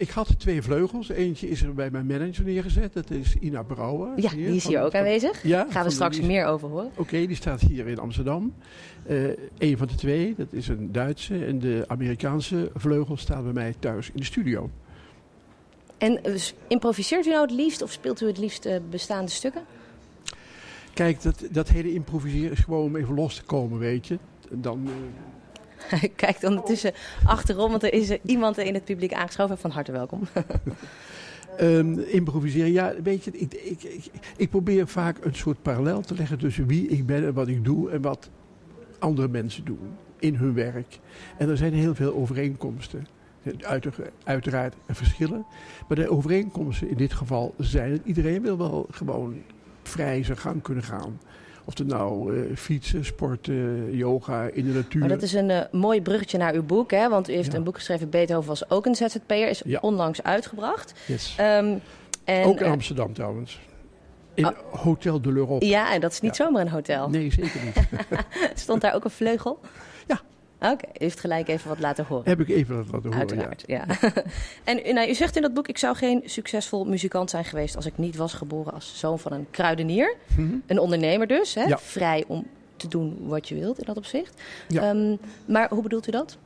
Ik had 2 vleugels. Eentje is er bij mijn manager neergezet. Dat is Ina Brouwer. Ja, die is hier ook aanwezig. Ja, gaan we straks meer over horen. Oké, die staat hier in Amsterdam. Een van de 2, dat is een Duitse. En de Amerikaanse vleugel staat bij mij thuis in de studio. En improviseert u nou het liefst of speelt u het liefst bestaande stukken? Kijk, dat hele improviseren is gewoon om even los te komen, weet je. Dan... Hij kijkt ondertussen achterom, want er is iemand in het publiek aangeschoven. Van harte welkom. Improviseren, ja, weet je, ik probeer vaak een soort parallel te leggen tussen wie ik ben en wat ik doe en wat andere mensen doen in hun werk. En er zijn heel veel overeenkomsten. Uiteraard verschillen. Maar de overeenkomsten in dit geval zijn dat iedereen wil wel gewoon vrij zijn gang kunnen gaan. Of het nou fietsen, sporten, yoga, in de natuur. Maar dat is een mooi bruggetje naar uw boek, hè? Want u heeft een boek geschreven, Beethoven was ook een ZZP'er. Is onlangs uitgebracht. Yes. En, ook in Amsterdam trouwens. In Hotel de l'Europe. Ja, en dat is niet zomaar een hotel. Nee, zeker niet. Stond daar ook een vleugel? Ja. Oké, u heeft gelijk even wat laten horen. Heb ik even wat laten horen, uiteraard, ja. En u zegt in dat boek, ik zou geen succesvol muzikant zijn geweest als ik niet was geboren als zoon van een kruidenier. Mm-hmm. Een ondernemer dus, hè? Ja. Vrij om te doen wat je wilt in dat opzicht. Ja. Maar hoe bedoelt u dat?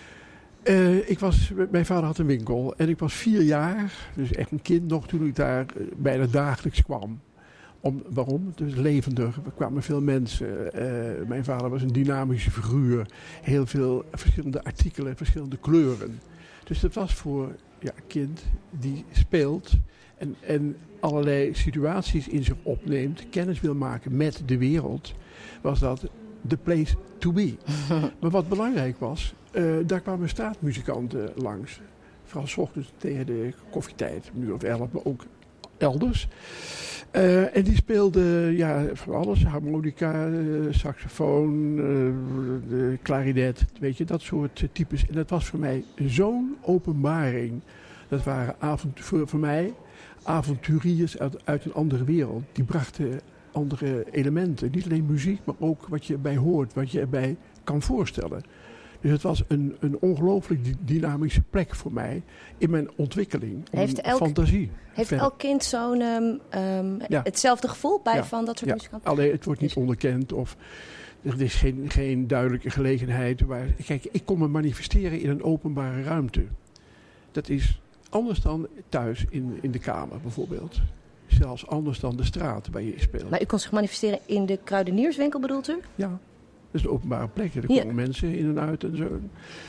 Mijn vader had een winkel en ik was 4 jaar, dus echt een kind nog, toen ik daar bijna dagelijks kwam. Waarom? Het was levendig. Er kwamen veel mensen. Mijn vader was een dynamische figuur. Heel veel verschillende artikelen, verschillende kleuren. Dus dat was voor een kind die speelt en allerlei situaties in zich opneemt, kennis wil maken met de wereld, was dat the place to be. Maar wat belangrijk was, daar kwamen straatmuzikanten langs. Vooral 's ochtends tegen de koffietijd, een uur of 11, maar ook elders. En die speelde van alles. Harmonica, saxofoon, klarinet. Weet je, dat soort types. En dat was voor mij zo'n openbaring. Dat waren voor mij avonturiers uit een andere wereld. Die brachten andere elementen. Niet alleen muziek, maar ook wat je erbij hoort. Wat je erbij kan voorstellen. Dus het was een ongelooflijk dynamische plek voor mij in mijn ontwikkeling. Fantasie. Heeft elk kind zo'n hetzelfde gevoel bij van dat soort muzikanten? Alleen het wordt niet onderkend of er is geen duidelijke gelegenheid. Kijk, ik kon me manifesteren in een openbare ruimte. Dat is anders dan thuis in de kamer bijvoorbeeld. Zelfs anders dan de straat waar je speelt. Maar u kon zich manifesteren in de kruidenierswinkel, bedoelt u? Ja. Dat is een openbare plek. Er komen mensen in en uit en zo.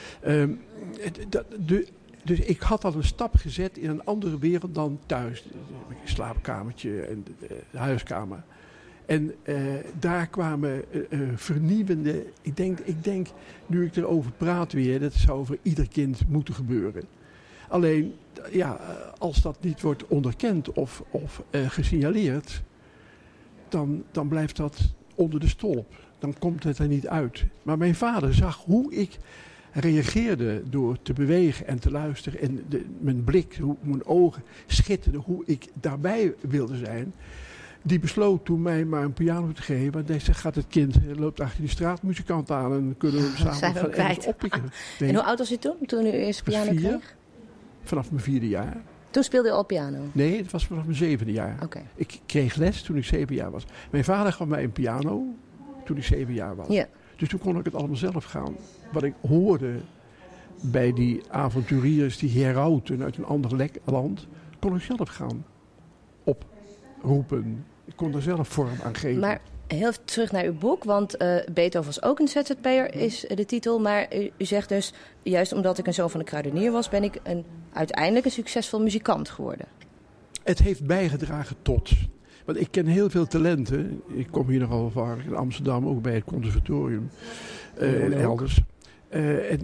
Dus ik had al een stap gezet in een andere wereld dan thuis. Een slaapkamertje en de huiskamer. En daar kwamen vernieuwende... Ik denk, nu ik erover praat weer, dat zou voor ieder kind moeten gebeuren. Alleen, als dat niet wordt onderkend of gesignaleerd, dan blijft dat onder de stolp. Dan komt het er niet uit. Maar mijn vader zag hoe ik reageerde door te bewegen en te luisteren. En mijn blik, mijn ogen schitterden, hoe ik daarbij wilde zijn. Die besloot toen mij maar een piano te geven. Want hij zegt, gaat het kind, loopt achter die straatmuzikant aan en kunnen we hem samen gaan ergens oppikken. En hoe oud was u toen u eerst piano kreeg? Vanaf mijn 4e jaar. Toen speelde u al piano? Nee, het was vanaf mijn 7e jaar. Okay. Ik kreeg les toen ik 7 jaar was. Mijn vader gaf mij een piano toen ik 7 jaar was. Ja. Dus toen kon ik het allemaal zelf gaan. Wat ik hoorde bij die avonturiers, die herauten uit een ander land, kon ik zelf gaan oproepen. Ik kon er zelf vorm aan geven. Maar heel even terug naar uw boek, want Beethoven was ook een ZZP'er, is de titel. Maar u zegt dus, juist omdat ik een zoon van een kruidenier was, ben ik uiteindelijk een succesvol muzikant geworden. Het heeft bijgedragen tot. Want ik ken heel veel talenten. Ik kom hier nogal vaak in Amsterdam, ook bij het conservatorium. En elders. En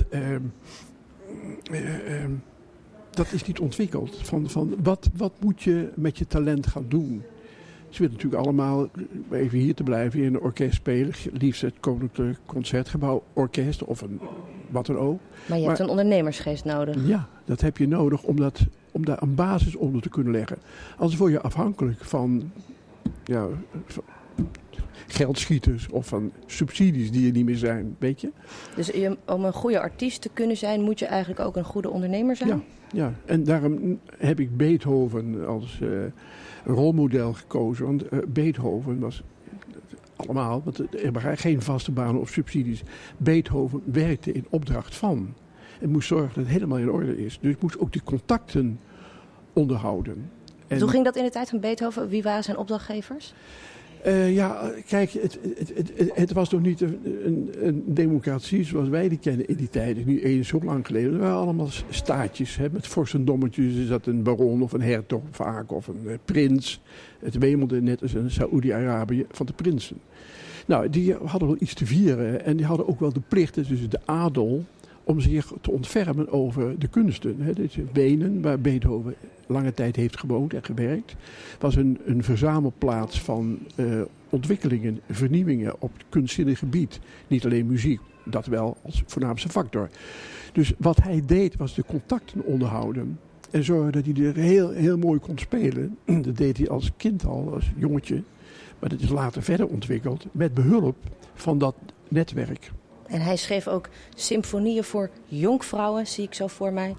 dat is niet ontwikkeld. Van wat moet je met je talent gaan doen? Ze willen natuurlijk allemaal, even hier te blijven, in een orkest spelen. Liefst het Koninklijk Concertgebouw Orkest of wat dan ook. Maar je hebt een ondernemersgeest nodig. Ja, dat heb je nodig om daar een basis onder te kunnen leggen. Anders word je afhankelijk van geldschieters of van subsidies die er niet meer zijn, weet je. Dus om een goede artiest te kunnen zijn, moet je eigenlijk ook een goede ondernemer zijn? Ja. En daarom heb ik Beethoven als rolmodel gekozen. Want Beethoven was allemaal, want er waren geen vaste banen of subsidies. Beethoven werkte in opdracht van. En moest zorgen dat het helemaal in orde is. Dus moest ook die contacten onderhouden. En hoe ging dat in de tijd van Beethoven? Wie waren zijn opdrachtgevers? Kijk, het was nog niet een democratie zoals wij die kennen in die tijd. Het is niet eens zo lang geleden. Er waren allemaal staatjes. Met vorstendommetjes is dat een baron of een hertog vaak of een prins. Het wemelde net als een Saoedi-Arabië van de prinsen. Nou, die hadden wel iets te vieren. En die hadden ook wel de plicht, dus de adel, om zich te ontfermen over de kunsten. Dus Wenen, waar Beethoven lange tijd heeft gewoond en gewerkt, was een verzamelplaats van ontwikkelingen, vernieuwingen op het kunstzinnig gebied. Niet alleen muziek, dat wel als voornaamste factor. Dus wat hij deed was de contacten onderhouden. En zorgen dat hij er heel mooi kon spelen. Dat deed hij als kind al, als jongetje. Maar dat is later verder ontwikkeld met behulp van dat netwerk. En hij schreef ook symfonieën voor jonkvrouwen, zie ik zo voor mij.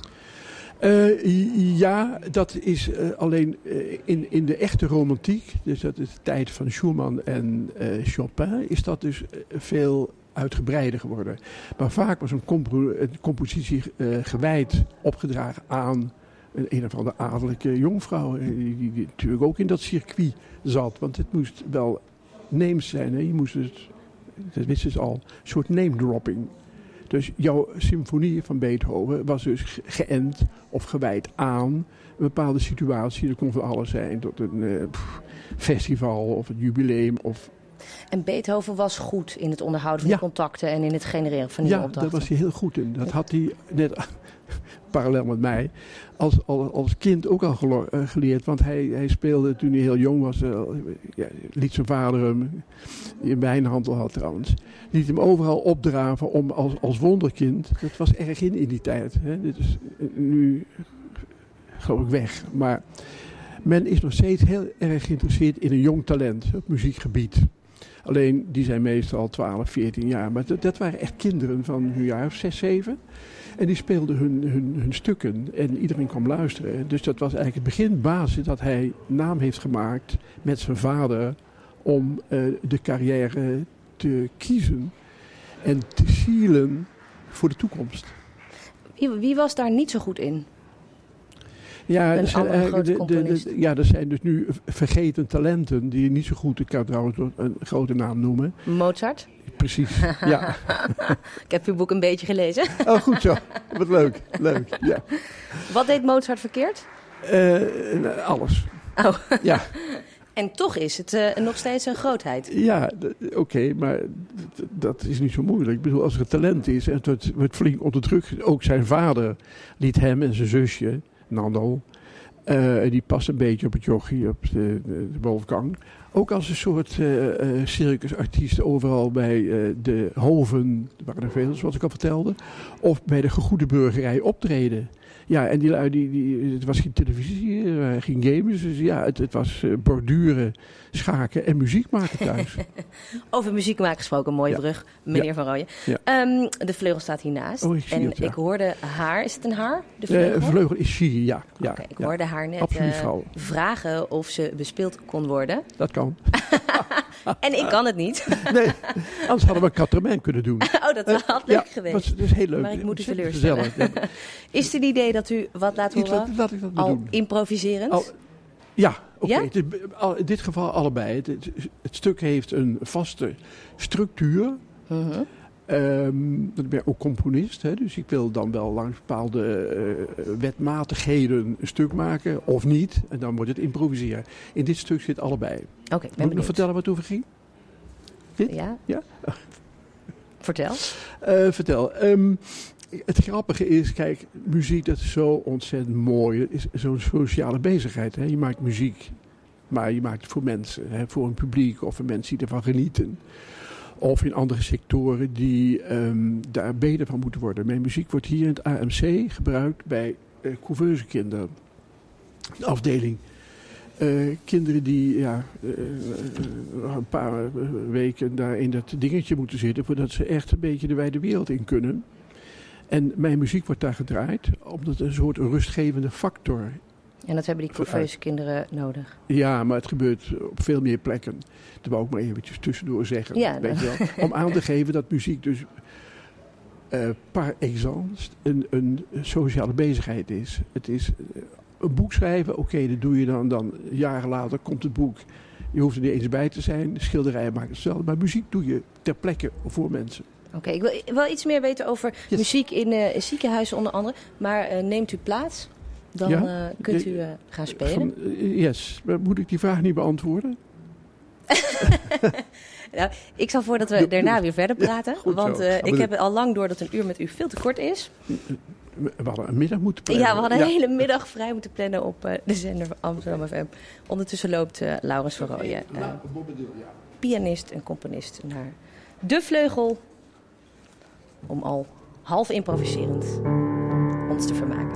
Ja, dat is alleen in de echte romantiek, dus dat is de tijd van Schumann en Chopin, is dat dus veel uitgebreider geworden. Maar vaak was een compositie gewijd, opgedragen aan een of andere adellijke jonkvrouw, die natuurlijk ook in dat circuit zat. Want het moest wel names zijn, hè? Je moest dus, dat wisten ze al, een soort name dropping. Dus jouw symfonie van Beethoven was dus geënt of gewijd aan een bepaalde situatie. Dat kon van alles zijn, tot een festival of een jubileum. En Beethoven was goed in het onderhouden van contacten en in het genereren van nieuwe opdrachten. Ja, daar was hij heel goed in. Dat had hij net parallel met mij als kind ook al geleerd. Want hij speelde toen hij heel jong was, liet zijn vader hem, die een wijnhandel had trouwens, liet hem overal opdraven om als wonderkind. Dat was erg in die tijd. Hè. Dit is nu geloof ik weg. Maar men is nog steeds heel erg geïnteresseerd in een jong talent op muziekgebied. Alleen die zijn meestal 12, 14 jaar. Maar dat waren echt kinderen van een jaar of 6, 7. En die speelden hun stukken en iedereen kwam luisteren. Dus dat was eigenlijk het beginbasis dat hij naam heeft gemaakt met zijn vader om de carrière te kiezen en te zielen voor de toekomst. Wie was daar niet zo goed in? Ja, er zijn dus nu vergeten talenten die niet zo goed, ik kan trouwens een grote naam noemen. Mozart? Precies, ja. Ik heb uw boek een beetje gelezen. Oh, goed zo. Wat leuk, ja. Wat deed Mozart verkeerd? Alles. Oh. Ja. En toch is het nog steeds een grootheid. Ja, oké, maar dat is niet zo moeilijk. Ik bedoel, als er een talent is en het wordt flink onderdrukt. Ook zijn vader liet hem en zijn zusje, Nando, die past een beetje op het jochie, op de Wolfgang. Ook als een soort circusartiest overal bij de hoven, er waren er veel zoals ik al vertelde, of bij de gegoede burgerij optreden. Ja, en die lui, het was geen televisie, geen games, dus ja, het was borduren, schaken en muziek maken thuis. Over muziek maken gesproken, mooie brug, meneer Van Rooyen. Ja. De vleugel staat hiernaast. Oh, ik hoorde haar, is het een haar? De vleugel? De vleugel is she, ja. Okay, ik hoorde haar net vragen of ze bespeeld kon worden. Dat kan. En ik kan het niet. Nee, anders hadden we een katermijn kunnen doen. Oh, dat had leuk geweest. Dat is heel leuk. Maar ik moet u teleurstellen. Is het idee dat u wat laat horen? Laat ik dat al doen. Improviserend? Ja, oké. Ja? In dit geval allebei. Het stuk heeft een vaste structuur. Ik ben ook componist, hè, dus ik wil dan wel langs bepaalde wetmatigheden een stuk maken, of niet. En dan wordt het improviseren. In dit stuk zit allebei. Oké, Moet ik nog vertellen wat het over ging? Dit? Ja. Vertel. Vertel. Het grappige is, kijk, muziek dat is zo ontzettend mooi. Het is zo'n sociale bezigheid. Hè. Je maakt muziek, maar je maakt het voor mensen. Hè, voor een publiek of voor mensen die ervan genieten. Of in andere sectoren die daar beter van moeten worden. Mijn muziek wordt hier in het AMC gebruikt bij couveuse kinderen. De afdeling Kinderen die een paar weken daar in dat dingetje moeten zitten voordat ze echt een beetje de wijde wereld in kunnen. En mijn muziek wordt daar gedraaid omdat het een soort rustgevende factor. En dat hebben die Courfeuse kinderen nodig. Ja, maar het gebeurt op veel meer plekken. Dat wou ik maar eventjes tussendoor zeggen. Ja, weet je wel, om aan te geven dat muziek dus par excellence een sociale bezigheid is. Het is een boek schrijven, oké, dat doe je dan jaren later komt het boek. Je hoeft er niet eens bij te zijn. Schilderijen maken hetzelfde. Maar muziek doe je ter plekke voor mensen. Oké, ik wil wel iets meer weten over muziek in ziekenhuizen onder andere. Maar neemt u plaats, dan kunt u gaan spelen. Maar moet ik die vraag niet beantwoorden? Nou, ik stel voor dat we daarna weer verder praten. Want ik heb al lang door dat een uur met u veel te kort is. We hadden een middag moeten plannen. Ja, we hadden een hele middag vrij moeten plannen op de zender van Amsterdam FM. Ondertussen loopt Laurens van Rooyen, pianist en componist, naar de vleugel. Om al half improviserend ons te vermaken.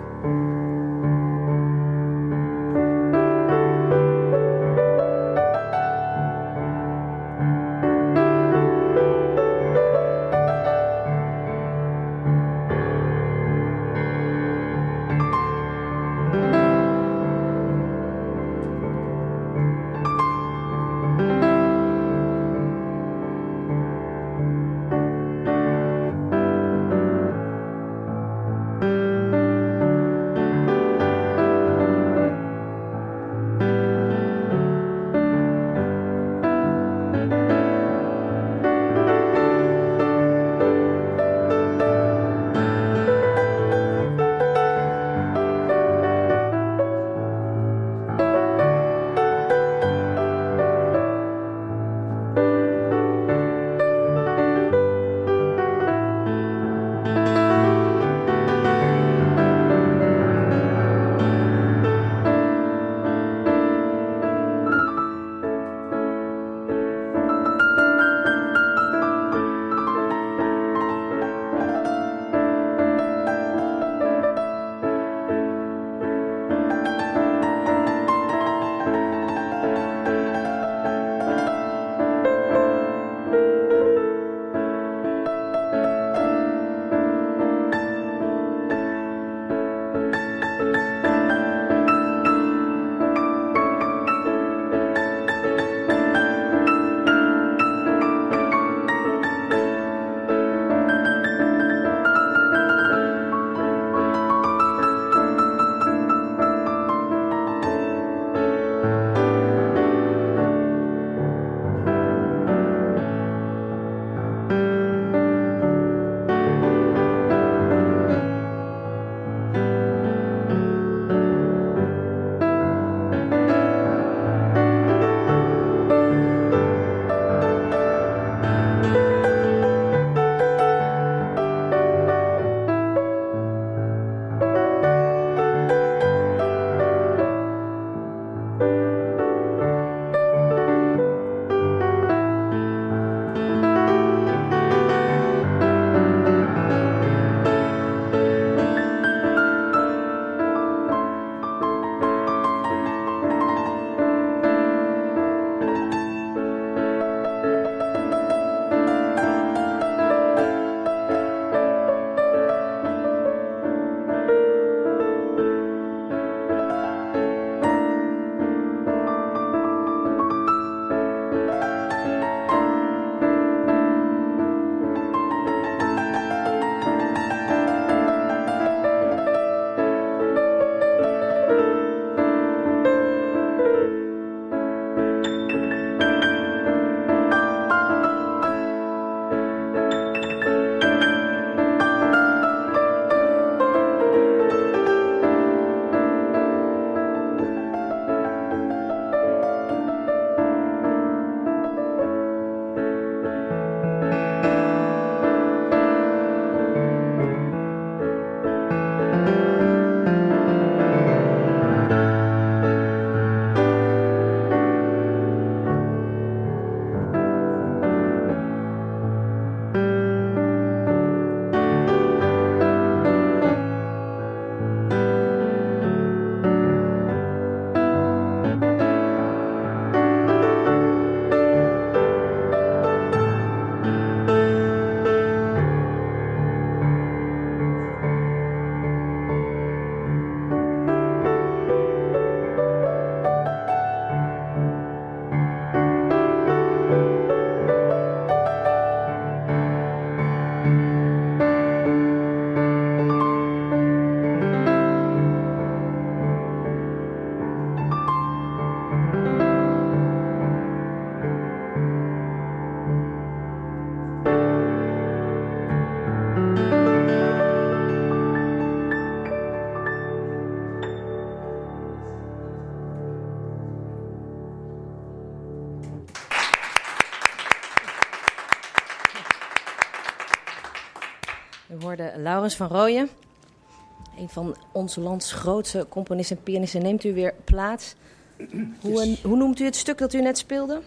hoorde Laurens van Rooyen, een van ons lands grootste componisten en pianisten. Neemt u weer plaats. Hoe noemt u het stuk dat u net speelde?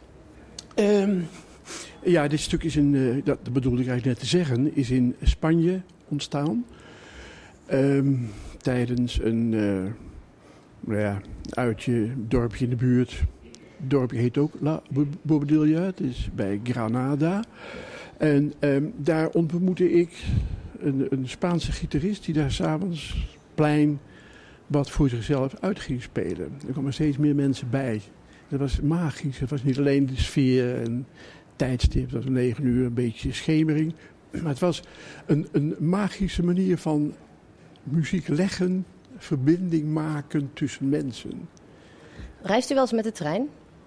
Ja, dit stuk is dat bedoelde ik eigenlijk net te zeggen, is in Spanje ontstaan. Tijdens een uitje, dorpje in de buurt. Het dorpje heet ook La Bobadilla, het is bij Granada. En daar ontmoette ik een Spaanse gitarist die daar 's avonds plein wat voor zichzelf uit ging spelen. Er kwamen steeds meer mensen bij. Dat was magisch. Het was niet alleen de sfeer en tijdstip, dat was 9 uur, een beetje schemering. Maar het was een magische manier van muziek leggen, verbinding maken tussen mensen. Reist u wel eens met de trein?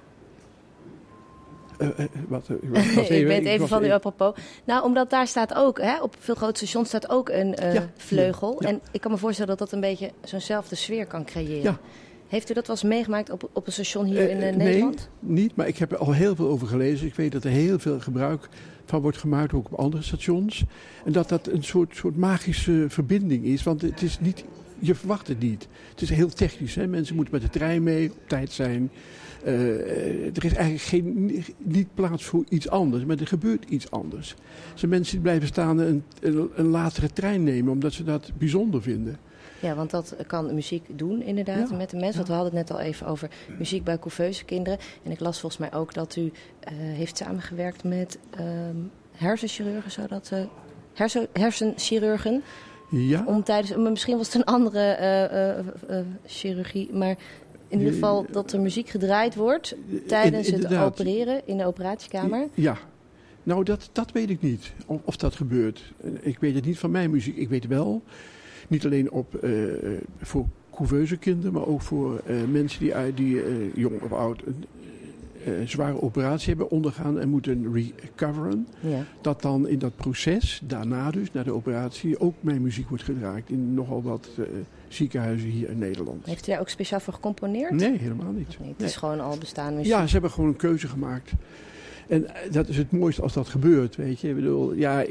Ik ben even van u apropos. Nou, omdat daar staat ook, op veel grote stations staat ook een vleugel. Ja. En ik kan me voorstellen dat dat een beetje zo'nzelfde sfeer kan creëren. Ja. Heeft u dat wel eens meegemaakt op een station hier in Nederland? Nee, niet, maar ik heb er al heel veel over gelezen. Ik weet dat er heel veel gebruik van wordt gemaakt, ook op andere stations. En dat een soort magische verbinding is, want het is niet, je verwacht het niet. Het is heel technisch, hè? Mensen moeten met de trein mee, op tijd zijn. Er is eigenlijk niet plaats voor iets anders, maar er gebeurt iets anders. Er zijn mensen die blijven staan en een latere trein nemen, omdat ze dat bijzonder vinden. Ja, want dat kan muziek doen inderdaad met de mensen. Want we hadden het net al even over muziek bij couveuse kinderen. En ik las volgens mij ook dat u heeft samengewerkt met hersenchirurgen, hersenchirurgen. Ja. Misschien was het een andere chirurgie, maar in ieder geval dat er muziek gedraaid wordt tijdens het opereren in de operatiekamer. Ja. Nou, dat weet ik niet, of dat gebeurt. Ik weet het niet van mijn muziek. Ik weet wel, niet alleen voor couveuse kinderen, maar ook voor mensen die jong of oud een zware operatie hebben ondergaan en moeten recoveren. Ja. Dat dan in dat proces, daarna dus, na de operatie, ook mijn muziek wordt gedraaid in nogal wat ziekenhuizen hier in Nederland. Heeft u daar ook speciaal voor gecomponeerd? Nee, helemaal niet. Nee, het is gewoon al bestaande muziek. Ja, ze hebben gewoon een keuze gemaakt. En dat is het mooiste als dat gebeurt, weet je. Ik bedoel, ja,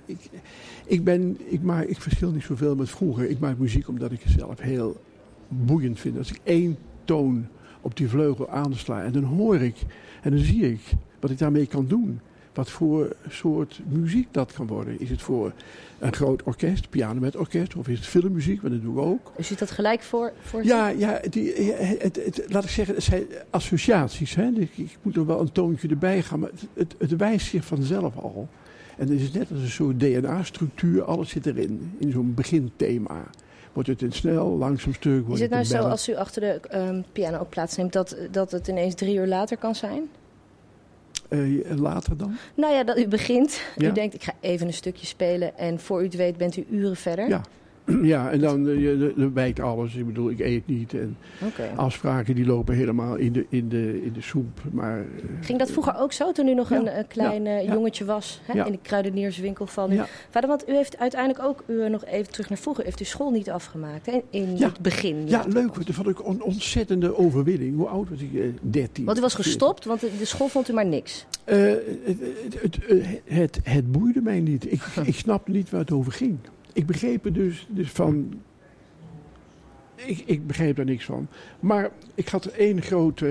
ik verschil niet zoveel met vroeger. Ik maak muziek omdat ik het zelf heel boeiend vind. Als ik 1 toon op die vleugel aansla en dan hoor ik en dan zie ik wat ik daarmee kan doen. Wat voor soort muziek dat kan worden. Is het voor een groot orkest, piano met orkest, of is het filmmuziek, want dat doen we ook. U ziet dat gelijk voor Ja, laat ik zeggen, het zijn associaties. Hè? Ik moet er wel een toontje erbij gaan, maar het wijst zich vanzelf al. En het is net als een soort DNA-structuur, alles zit erin, in zo'n beginthema. Wordt het een snel, langzaam stuk. Is het nou zo, als u achter de piano ook plaatsneemt, dat het ineens 3 uur later kan zijn? Later dan? Nou ja, dat u begint. Ja. U denkt, ik ga even een stukje spelen. En voor u het weet bent u uren verder. Ja, en dan wijkt alles. Ik bedoel, ik eet niet. En afspraken die lopen helemaal in de soep. Maar, ging dat vroeger ook zo, toen u nog een klein jongetje was? Hè, in de kruidenierswinkel van u? Ja. Vader, want u heeft uiteindelijk ook, nog even terug naar vroeger, heeft u school niet afgemaakt, hè? In het begin. Ja, leuk. Dat vond ik een ontzettende overwinning. Hoe oud was ik? 13. Want u was gestopt, want de school vond u maar niks. Het boeide mij niet. Ik snapte niet waar het over ging. Ik begreep er dus van. Ik begreep daar niks van. Maar ik had 1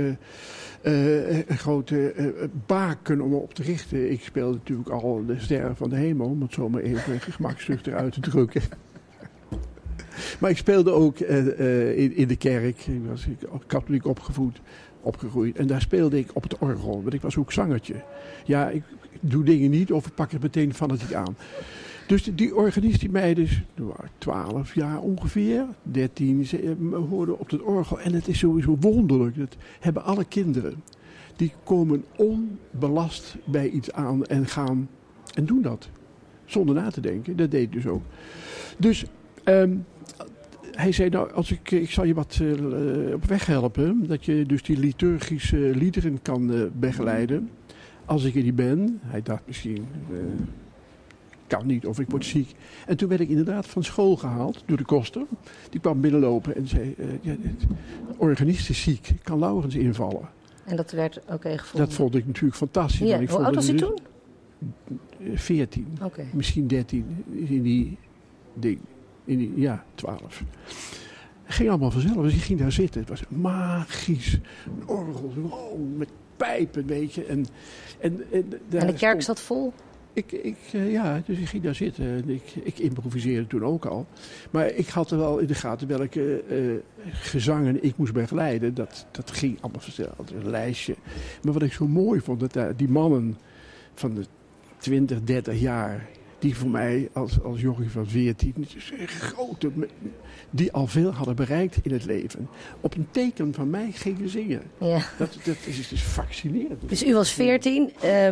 grote baken om op te richten. Ik speelde natuurlijk al de Sterren van de Hemel, om het zo maar even gemakzuchtig eruit te drukken. Maar ik speelde ook in de kerk. Ik was katholiek opgegroeid. En daar speelde ik op het orgel. Want ik was ook zangertje. Ja, ik doe dingen niet of ik pak het meteen fanatiek aan. Dus die organist die mij dus 12 jaar ongeveer, 13, hoorde op het orgel. En het is sowieso wonderlijk. Dat hebben alle kinderen. Die komen onbelast bij iets aan en gaan en doen dat. Zonder na te denken. Dat deed ik dus ook. Dus hij zei, nou, ik zal je wat op weg helpen. Dat je dus die liturgische liederen kan begeleiden. Als ik er niet ben. Hij dacht misschien, kan niet of ik word ziek. En toen werd ik inderdaad van school gehaald door de koster. Die kwam binnenlopen en zei, de organist is ziek. Kan Laurens invallen? En dat werd oké gevonden? Dat vond ik natuurlijk fantastisch. Ja. Hoe oud was u toen? 14, misschien 13. In die ding. 12. Het ging allemaal vanzelf. Dus ik ging daar zitten. Het was magisch. Een orgel, met pijpen, weet je. En de kerk zat vol? Dus ik ging daar zitten. Ik improviseerde toen ook al. Maar ik had er wel in de gaten welke gezangen ik moest begeleiden. Dat ging allemaal vanzelf. Een lijstje. Maar wat ik zo mooi vond, dat die mannen van de 20, 30 jaar... die voor mij als jongen van 14... grote, die al veel hadden bereikt in het leven... op een teken van mij gingen zingen. Ja. Dat is dus fascinerend. Dus u was 14...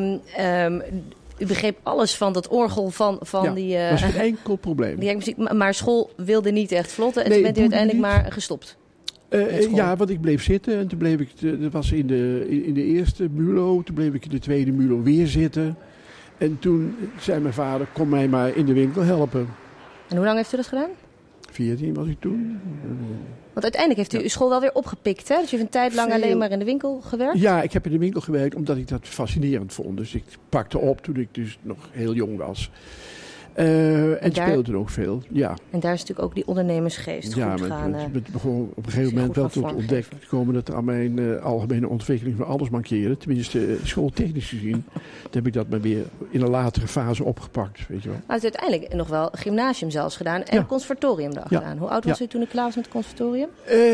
U begreep alles van dat orgel van die... dat was geen enkel probleem. Die muziek, maar school wilde niet echt vlotten. En toen bent u uiteindelijk maar gestopt. Want ik bleef zitten. En toen bleef ik... Dat was in de eerste MULO. Toen bleef ik in de tweede MULO weer zitten. En toen zei mijn vader... Kom mij maar in de winkel helpen. En hoe lang heeft u dat gedaan? 14 was ik toen. Want uiteindelijk heeft u uw school wel weer opgepikt, hè? Dus u heeft een tijd lang alleen maar in de winkel gewerkt? Ja, ik heb in de winkel gewerkt omdat ik dat fascinerend vond. Dus ik pakte op toen ik dus nog heel jong was. En speelde er ook veel, ja. En daar is natuurlijk ook die ondernemersgeest goed gaan. Het begon op een gegeven moment wel tot ontdekt komen dat er aan mijn algemene ontwikkeling van alles mankeerde. Tenminste, schooltechnisch gezien. Toen heb ik dat maar weer in een latere fase opgepakt, weet je wel. Maar u heeft uiteindelijk nog wel gymnasium zelfs gedaan en een conservatorium gedaan. Hoe oud was u toen u klaar was met het conservatorium?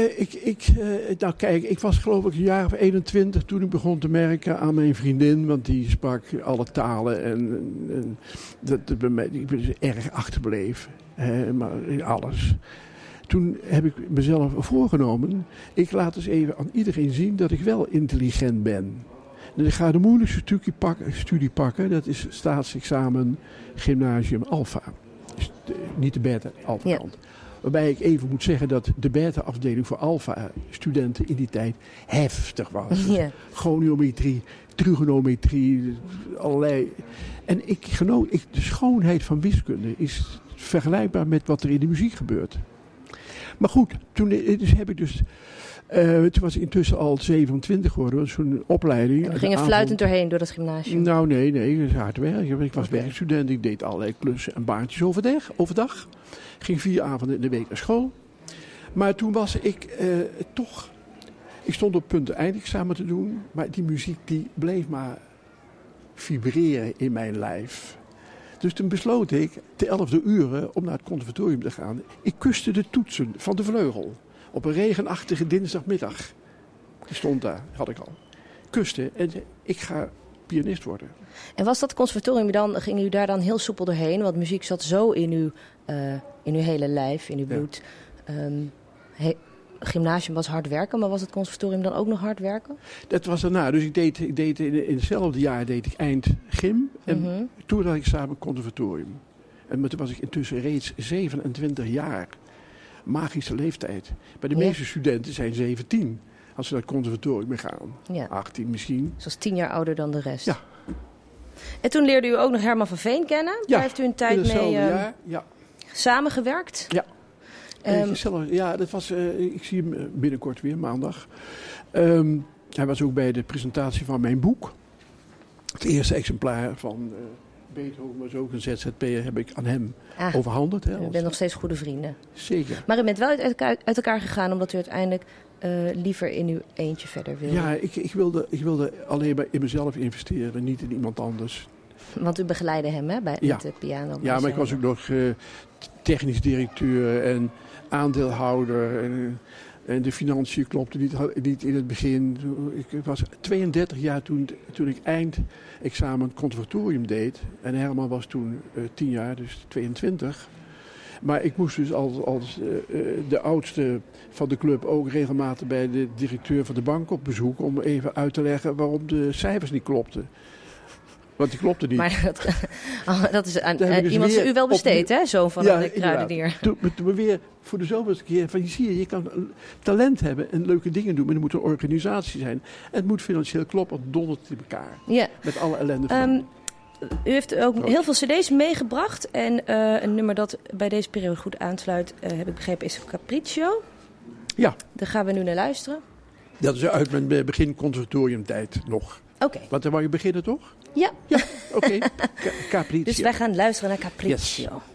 Ik was geloof ik een jaar of 21 toen ik begon te merken aan mijn vriendin. Want die sprak alle talen en bij mij... Ik ben dus erg achterbleven, maar in alles. Toen heb ik mezelf voorgenomen, ik laat eens even aan iedereen zien dat ik wel intelligent ben. En ik ga de moeilijkste studie pakken, dat is staatsexamen gymnasium Alpha. Dus niet de beta-alpha kant. Ja. Waarbij ik even moet zeggen dat de beta-afdeling voor alpha-studenten in die tijd heftig was. Ja. Goniometrie, trigonometrie, allerlei. En ik genoot, de schoonheid van wiskunde is vergelijkbaar met wat er in de muziek gebeurt. Maar goed, toen was ik intussen al 27 geworden, was zo'n opleiding. En ging je fluitend doorheen door dat gymnasium? Nou nee, dat is hard werk. Ik was werkstudent, ik deed allerlei klussen en baantjes overdag. Ging 4 avonden in de week naar school. Maar toen was ik toch... Ik stond op punt eindexamen te doen. Maar die muziek die bleef maar vibreren in mijn lijf. Dus toen besloot ik te 11e uren om naar het conservatorium te gaan. Ik kuste de toetsen van de vleugel. Op een regenachtige dinsdagmiddag. Die stond daar, had ik al. Kuste en ik ga pianist worden. En was dat conservatorium dan, ging u daar dan heel soepel doorheen? Want muziek zat zo in uw hele lijf, in uw bloed. Ja. Gymnasium was hard werken, maar was het conservatorium dan ook nog hard werken? Dat was daarna. Dus ik deed in hetzelfde jaar deed ik eind gym. En toen had ik samen conservatorium. En toen was ik intussen reeds 27 jaar. Magische leeftijd. Bij de meeste studenten zijn 17 als ze naar het conservatorium gaan. Ja. 18 misschien. Zoals 10 jaar ouder dan de rest. Ja. En toen leerde u ook nog Herman van Veen kennen. Ja, daar heeft u een tijd mee samengewerkt. Ja. Dat was, ik zie hem binnenkort weer, maandag. Hij was ook bij de presentatie van mijn boek. Het eerste exemplaar van Beethoven was ook een ZZP'er, heb ik aan hem overhandigd. U bent nog steeds goede vrienden. Zeker. Maar u bent wel uit elkaar gegaan omdat u uiteindelijk liever in uw eentje verder wilde. Ja, ik wilde alleen maar in mezelf investeren, niet in iemand anders. Want u begeleidde hem met de piano. Ja, maar ik was ook nog technisch directeur en aandeelhouder. En de financiën klopten niet in het begin. Ik was 32 jaar toen ik eindexamen conservatorium deed. En Herman was toen 10 jaar, dus 22. Maar ik moest dus als de oudste van de club ook regelmatig bij de directeur van de bank op bezoek. Om even uit te leggen waarom de cijfers niet klopten. Want die klopte niet. Maar dat is aan iemand die u wel besteed, hè? Zoon van een kruidenier. Toen we weer voor de zoveelste keer van je kan talent hebben en leuke dingen doen, maar er moet een organisatie zijn. En het moet financieel kloppen, want het dondert in elkaar. Ja. Met alle ellende van. U heeft ook heel veel cd's meegebracht. En een nummer dat bij deze periode goed aansluit, heb ik begrepen, is Capriccio. Ja. Daar gaan we nu naar luisteren. Dat is uit mijn begin conservatoriumtijd nog. Oké. Want dan wou je beginnen, toch? Ja. Ja, oké. Capriccio. Dus wij gaan luisteren naar Capriccio. Yes.